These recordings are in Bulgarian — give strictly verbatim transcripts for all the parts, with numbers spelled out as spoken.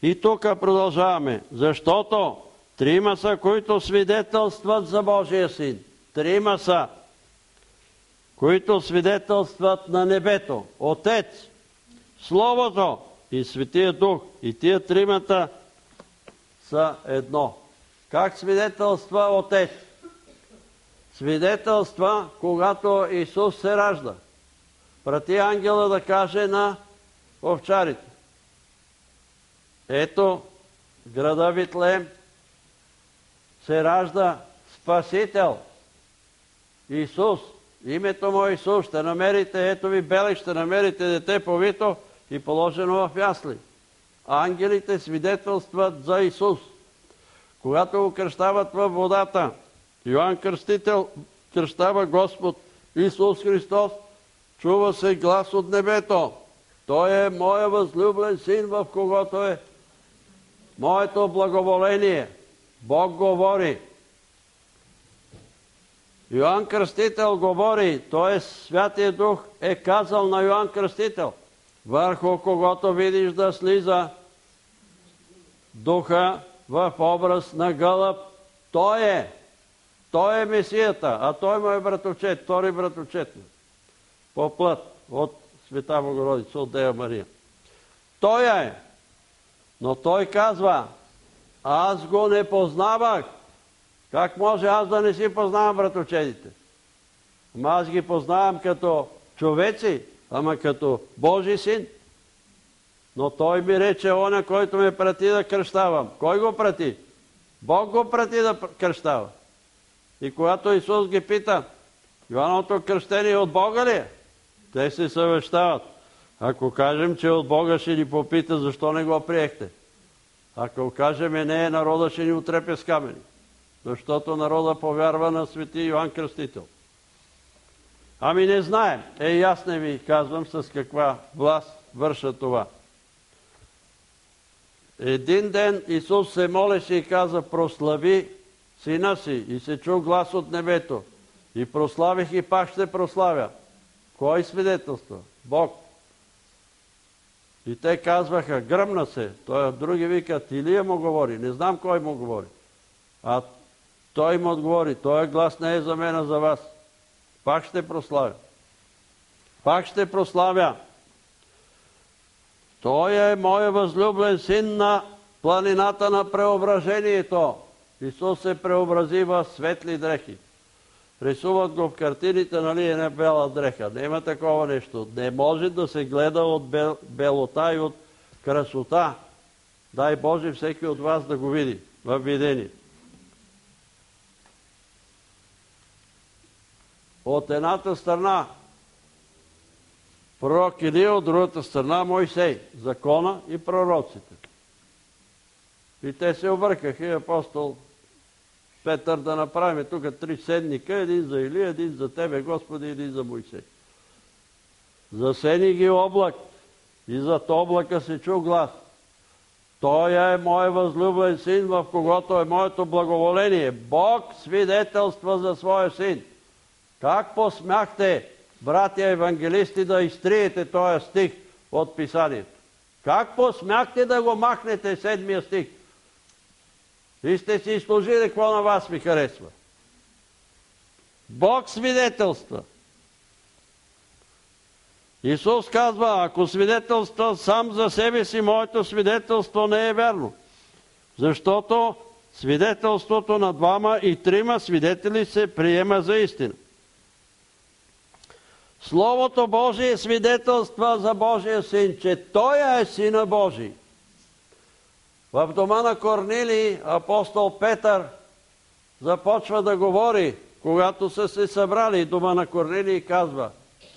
И тук продължаваме. Защото трима са, които свидетелстват за Божия Син. Трима са, които свидетелстват на небето. Отец, Словото и Светия Дух. И тия тримата са едно. Как свидетелства Отец? Свидетелства, когато Исус се ражда. Прати ангела да каже на овчарите: ето, в града Витлеем се ражда Спасител, Исус. Името му Исус. Ще намерите, ето ви белег, ще намерите дете повито и положено в ясли. Ангелите свидетелстват за Исус. Когато го кръщават във водата, Йоан Кръстител кръщава Господ Исус Христос, чува се глас от небето: Той е моя възлюблен син, в когото е моето благоволение. Бог говори. Йоан Кръстител говори, т.е. Святия Дух е казал на Йоан Кръстител: върху когото видиш да слиза Духа в образ на гълъб, Той е. Той е Месията, а той му е братовчет, втори братовчет по плът от Света Богородица, от Дева Мария. Той е. Но той казва: аз го не познавах. Как може аз да не си познавам братовчедите? Ама аз ги познавам като човеци, ама като Божи син. Но той ми рече: оня, който ме прати да кръщавам. Кой го прати? Бог го прати да кръщава. И когато Исус ги пита: Йоанновото кръщение от Бога ли е? Те се съвещават. Ако кажем, че от Бога, ще ни попита: защо не го приехте? Ако кажем не, народа ще ни отрепе с камъни. Защото народа повярва на свети Йоан Кръстител. Ами не знаем. Е, и аз не ви казвам с каква власт върша това. Един ден Исус се молеше и каза: прослави сина си. И се чу глас от небето: и прославих, и пак ще прославя. Кой свидетелства? Бог. И те казваха: гръмна се. Той от други викат: Илия му говори. Не знам кой му говори. А той му отговори: този глас не е за мен, а за вас. Пак ще прославя. Пак ще прославя. Той е моя възлюблен син на планината на преображението. Исус се преобрази в светли дрехи. Рисуват го в картините, нали, е не бела дреха. Няма такова нещо. Не може да се гледа от бел, белота и от красота. Дай Боже всеки от вас да го види в видение. От едната страна пророк Илия, от другата страна Мойсей, закона и пророците. И те се объркаха, и апостол Петър: да направим тук три седника, един за Илия, един за Тебе, Господи, един за Мойсей. Засени ги облак, и зад облака се чу глас: Той е мой възлюблен син, в когото е моето благоволение. Бог свидетелства за своя син. Как посмяхте, братя евангелисти, да изтриете този стих от Писанието? Как посмяхте да го махнете, седмия стих? И сте си служили, какво на вас ми харесва. Бог свидетелства. Исус казва: ако свидетелства сам за себе си, моето свидетелство не е вярно. Защото свидетелството на двама и трима свидетели се приема за истина. Словото Божие свидетелства за Божия син, че Той е Сина Божий. В дома на Корнилий апостол Петър започва да говори, когато са се събрали. Дома на Корнилий казва: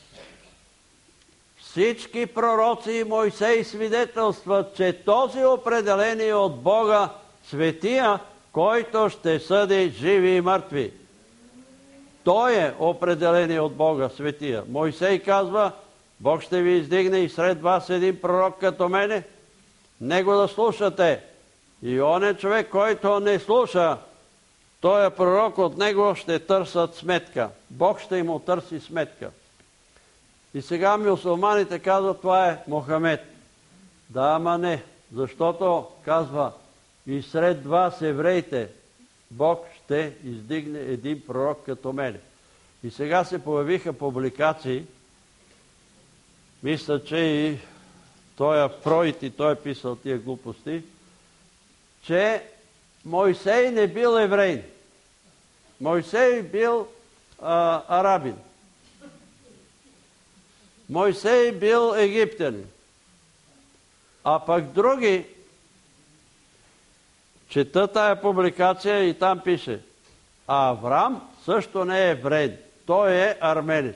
всички пророци и Мойсей свидетелстват, че този определен е от Бога светия, който ще съди живи и мъртви. Той е определен от Бога светия. Мойсей казва: Бог ще ви издигне и сред вас един пророк като мене, него да слушате. И он е човек, който не слуша, той е пророк, от него ще търсят сметка. Бог ще им търси сметка. И сега мюсюлманите казват: това е Мохамед. Да, ама не. Защото, казва, и сред вас, евреите, Бог ще издигне един пророк като мене. И сега се появиха публикации, мисля, че и той е Фройд и той е писал тия глупости, че Мойсей не бил еврей. Мойсей бил а, арабин. Мойсей бил египтянин. А пък други чета тая публикация и там пише: а Авраам също не е еврей, той е арменец.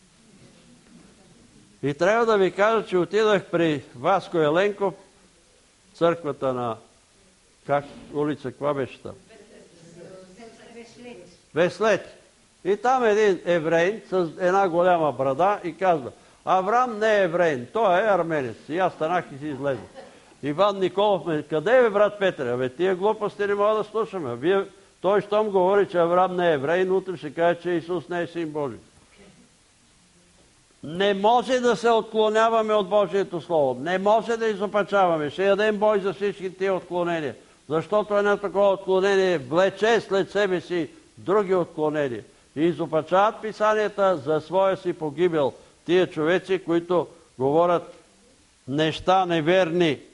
И трябва да ви кажа, че отидах при Васко Еленков, църквата на как улица, каква беше там? Веслети. И там един еврей с една голяма брада и казва: Авраам не е еврей, той е арменец. И аз станах и си излезнах. Иван Николов ме: къде е, брат Петър? Абе, тия глупости не мога да слушаме. Вие, той щом говори, че Авраам не е еврей, но утре ще каже, че Исус не е син Божий. Не може да се отклоняваме от Божието Слово. Не може да изопачаваме. Ще ядем бой за всички тия отклонения. Защото едно такова отклонение влече след себе си други отклонения. И изопачават писанията за своя си погибел тия човеци, които говорят неща неверни